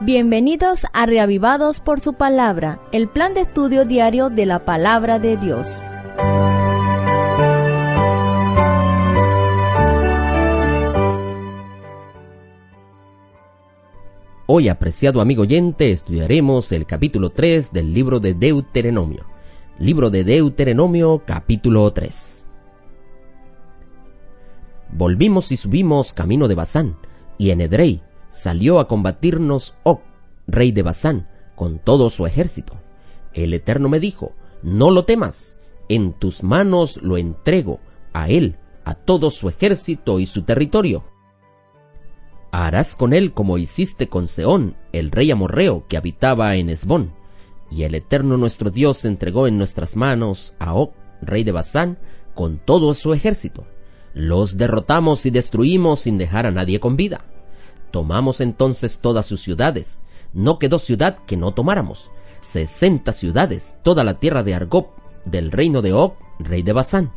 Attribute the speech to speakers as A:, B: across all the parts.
A: Bienvenidos a Reavivados por su Palabra, el plan de estudio diario de la Palabra de Dios.
B: Hoy, apreciado amigo oyente, estudiaremos el capítulo 3 del libro de Deuteronomio. Libro de Deuteronomio, capítulo 3. Volvimos y subimos camino de Basán, y en Edrei salió a combatirnos Og, rey de Basán, con todo su ejército. El Eterno me dijo: no lo temas, en tus manos lo entrego, a él, a todo su ejército y su territorio. Harás con él como hiciste con Sehón, el rey amorreo que habitaba en Hesbón. Y el Eterno nuestro Dios entregó en nuestras manos a Og, rey de Basán, con todo su ejército. Los derrotamos y destruimos sin dejar a nadie con vida. Tomamos entonces todas sus ciudades. No quedó ciudad que no tomáramos. 60 ciudades, toda la tierra de Argob, del reino de Og, rey de Basán.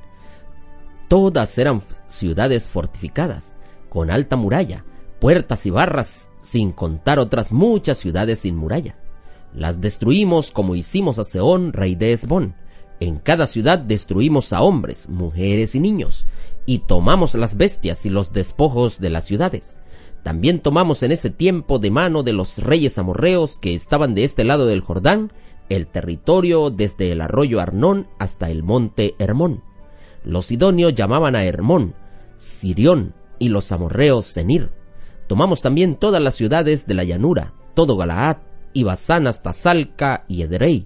B: Todas eran ciudades fortificadas, con alta muralla, puertas y barras, sin contar otras muchas ciudades sin muralla. Las destruimos como hicimos a Sehón, rey de Hesbón. En cada ciudad destruimos a hombres, mujeres y niños, y tomamos las bestias y los despojos de las ciudades. También tomamos en ese tiempo de mano de los reyes amorreos que estaban de este lado del Jordán, el territorio desde el arroyo Arnón hasta el monte Hermón. Los sidonios llamaban a Hermón Sirión y los amorreos Senir. Tomamos también todas las ciudades de la llanura, todo Galaad y Basán hasta Salca y Edrei,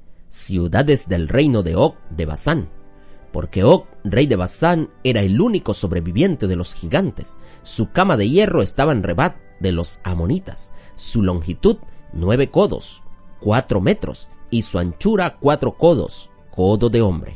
B: ciudades del reino de Og de Basán. Porque Og, rey de Basán, era el único sobreviviente de los gigantes. Su cama de hierro estaba en Rebat de los amonitas, su longitud 9 codos, 4 metros, y su anchura 4 codos, codo de hombre.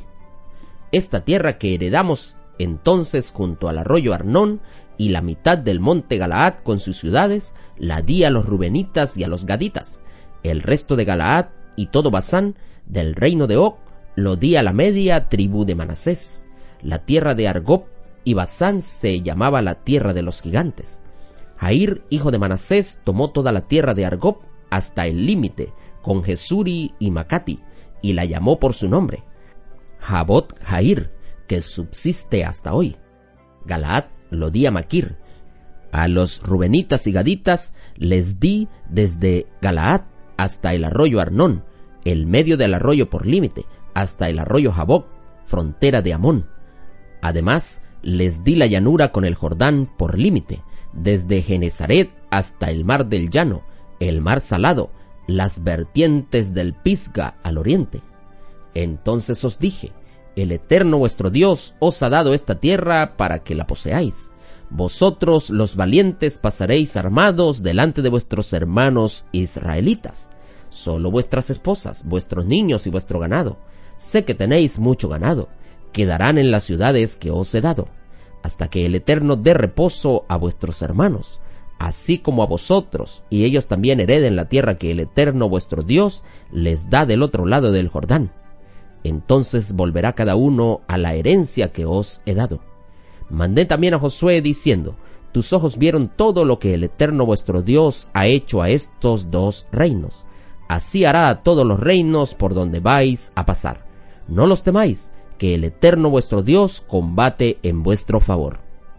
B: Esta tierra que heredamos entonces junto al arroyo Arnón y la mitad del monte Galaad con sus ciudades, la di a los rubenitas y a los gaditas. El resto de Galaad y todo Basán del reino de Og lo di a la media tribu de Manasés. La tierra de Argob y Basán se llamaba la tierra de los gigantes. Jair, hijo de Manasés, tomó toda la tierra de Argob hasta el límite con Jesuri y Macati, y la llamó por su nombre, Jabot Jair, que subsiste hasta hoy. Galaad lo di a Maquir. A los rubenitas y gaditas les di desde Galaad hasta el arroyo Arnón, el medio del arroyo por límite, hasta el arroyo Jaboc, frontera de Amón. Además, les di la llanura con el Jordán por límite, desde Genezaret hasta el mar del llano, el mar salado, las vertientes del Pisga al oriente. Entonces os dije: el Eterno vuestro Dios os ha dado esta tierra para que la poseáis. Vosotros los valientes pasaréis armados delante de vuestros hermanos israelitas. Solo vuestras esposas, vuestros niños y vuestro ganado, sé que tenéis mucho ganado, quedarán en las ciudades que os he dado, hasta que el Eterno dé reposo a vuestros hermanos, así como a vosotros, y ellos también hereden la tierra que el Eterno vuestro Dios les da del otro lado del Jordán. Entonces volverá cada uno a la herencia que os he dado. Mandé también a Josué diciendo: tus ojos vieron todo lo que el Eterno vuestro Dios ha hecho a estos dos reinos. Así hará a todos los reinos por donde vais a pasar. No los temáis, que el Eterno vuestro Dios combate en vuestro favor.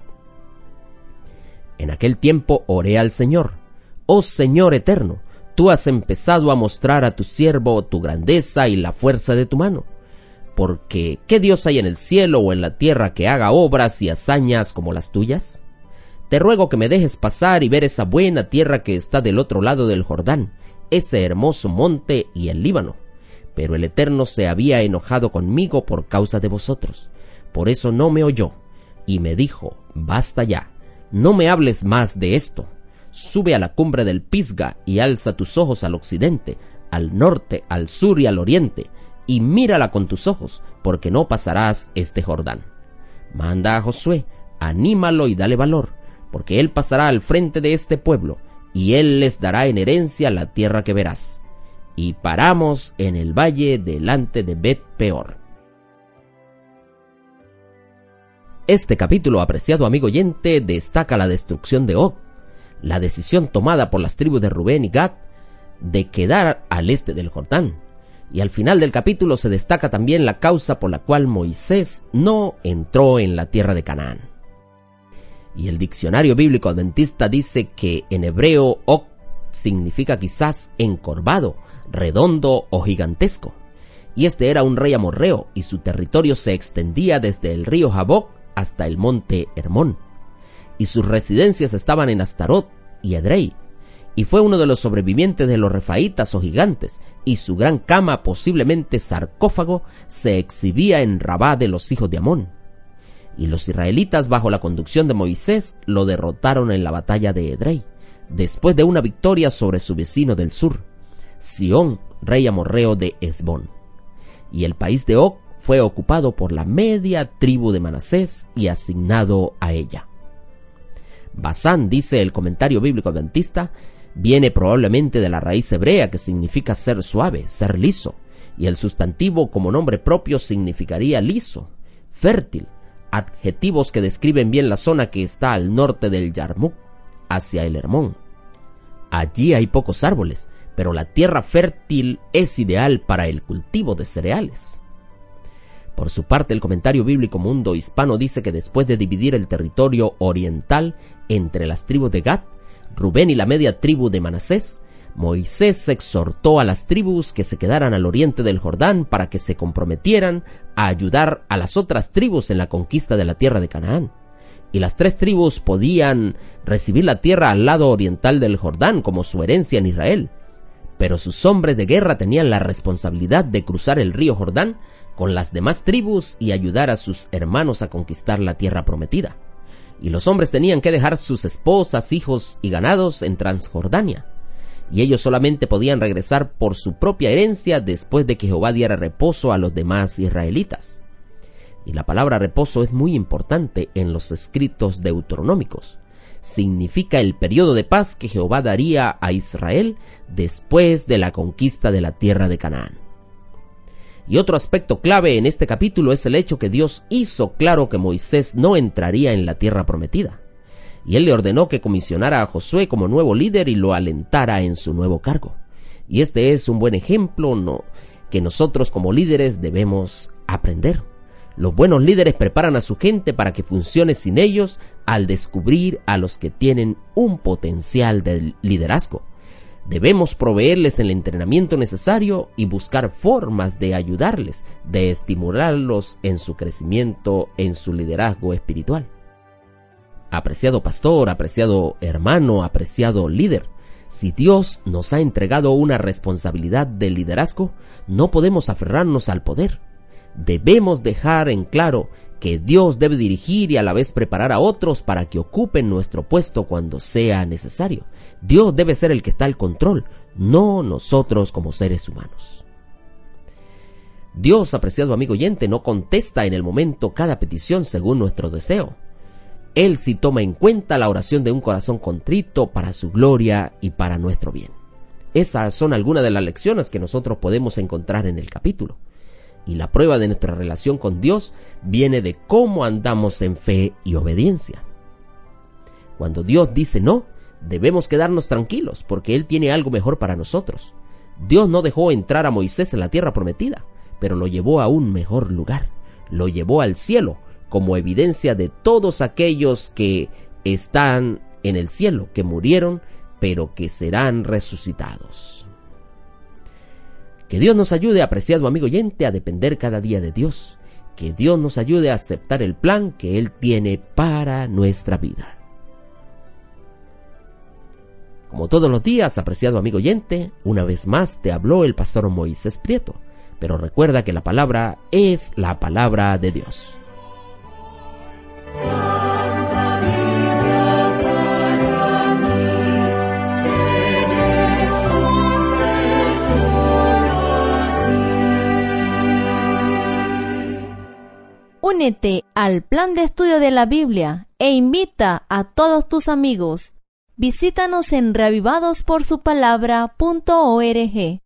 B: En aquel tiempo oré al Señor: oh Señor eterno, tú has empezado a mostrar a tu siervo tu grandeza y la fuerza de tu mano. Porque ¿qué Dios hay en el cielo o en la tierra que haga obras y hazañas como las tuyas? Te ruego que me dejes pasar y ver esa buena tierra que está del otro lado del Jordán, ese hermoso monte y el Líbano. Pero el Eterno se había enojado conmigo por causa de vosotros. Por eso no me oyó, y me dijo: basta ya, no me hables más de esto. Sube a la cumbre del Pisga y alza tus ojos al occidente, al norte, al sur y al oriente, y mírala con tus ojos, porque no pasarás este Jordán. Manda a Josué, anímalo y dale valor, porque él pasará al frente de este pueblo, y él les dará en herencia la tierra que verás. Y paramos en el valle delante de Bet Peor. Este capítulo, apreciado amigo oyente, destaca la destrucción de Og. la decisión tomada por las tribus de Rubén y Gad de quedar al este del Jordán. Y al final del capítulo se destaca también la causa por la cual Moisés no entró en la tierra de Canaán. Y el diccionario bíblico adventista dice que en hebreo Ok significa quizás encorvado, redondo o gigantesco. Y este era un rey amorreo y su territorio se extendía desde el río Jaboc hasta el monte Hermón. Y sus residencias estaban en Astarot y Edrei. Y fue uno de los sobrevivientes de los refaítas o gigantes, y su gran cama, posiblemente sarcófago, se exhibía en Rabá de los hijos de Amón. Y los israelitas, bajo la conducción de Moisés, lo derrotaron en la batalla de Edrei, después de una victoria sobre su vecino del sur, Sihón, rey amorreo de Hesbón. Y el país de Og fue ocupado por la media tribu de Manasés y asignado a ella. Basán, dice el comentario bíblico adventista, viene probablemente de la raíz hebrea que significa ser suave, ser liso, y el sustantivo como nombre propio significaría liso, fértil, adjetivos que describen bien la zona que está al norte del Yarmuk, hacia el Hermón. Allí hay pocos árboles, pero la tierra fértil es ideal para el cultivo de cereales. Por su parte, el comentario bíblico Mundo Hispano dice que después de dividir el territorio oriental entre las tribus de Gad, Rubén y la media tribu de Manasés, Moisés exhortó a las tribus que se quedaran al oriente del Jordán para que se comprometieran a ayudar a las otras tribus en la conquista de la tierra de Canaán. Y las 3 tribus podían recibir la tierra al lado oriental del Jordán como su herencia en Israel. Pero sus hombres de guerra tenían la responsabilidad de cruzar el río Jordán con las demás tribus y ayudar a sus hermanos a conquistar la tierra prometida. Y los hombres tenían que dejar sus esposas, hijos y ganados en Transjordania. Y ellos solamente podían regresar por su propia herencia después de que Jehová diera reposo a los demás israelitas. Y la palabra reposo es muy importante en los escritos deuteronómicos. Significa el periodo de paz que Jehová daría a Israel después de la conquista de la tierra de Canaán. Y otro aspecto clave en este capítulo es el hecho que Dios hizo claro que Moisés no entraría en la tierra prometida. Y él le ordenó que comisionara a Josué como nuevo líder y lo alentara en su nuevo cargo. Y este es un buen ejemplo que nosotros como líderes debemos aprender. Los buenos líderes preparan a su gente para que funcione sin ellos al descubrir a los que tienen un potencial de liderazgo. Debemos proveerles el entrenamiento necesario y buscar formas de ayudarles, de estimularlos en su crecimiento, en su liderazgo espiritual. Apreciado pastor, apreciado hermano, apreciado líder, si Dios nos ha entregado una responsabilidad de liderazgo, no podemos aferrarnos al poder. Debemos dejar en claro que Dios debe dirigir y a la vez preparar a otros para que ocupen nuestro puesto cuando sea necesario. Dios debe ser el que está al control, no nosotros como seres humanos. Dios, apreciado amigo oyente, no contesta en el momento cada petición según nuestro deseo. Él sí toma en cuenta la oración de un corazón contrito para su gloria y para nuestro bien. Esas son algunas de las lecciones que nosotros podemos encontrar en el capítulo. Y la prueba de nuestra relación con Dios viene de cómo andamos en fe y obediencia. Cuando Dios dice no, debemos quedarnos tranquilos porque Él tiene algo mejor para nosotros. Dios no dejó entrar a Moisés en la tierra prometida, pero lo llevó a un mejor lugar. Lo llevó al cielo como evidencia de todos aquellos que están en el cielo, que murieron, pero que serán resucitados. Que Dios nos ayude, apreciado amigo oyente, a depender cada día de Dios. Que Dios nos ayude a aceptar el plan que Él tiene para nuestra vida. Como todos los días, apreciado amigo oyente, una vez más te habló el pastor Moisés Prieto. Pero recuerda que la palabra es la palabra de Dios.
A: Únete al plan de estudio de la Biblia e invita a todos tus amigos. Visítanos en reavivadosporsupalabra.org.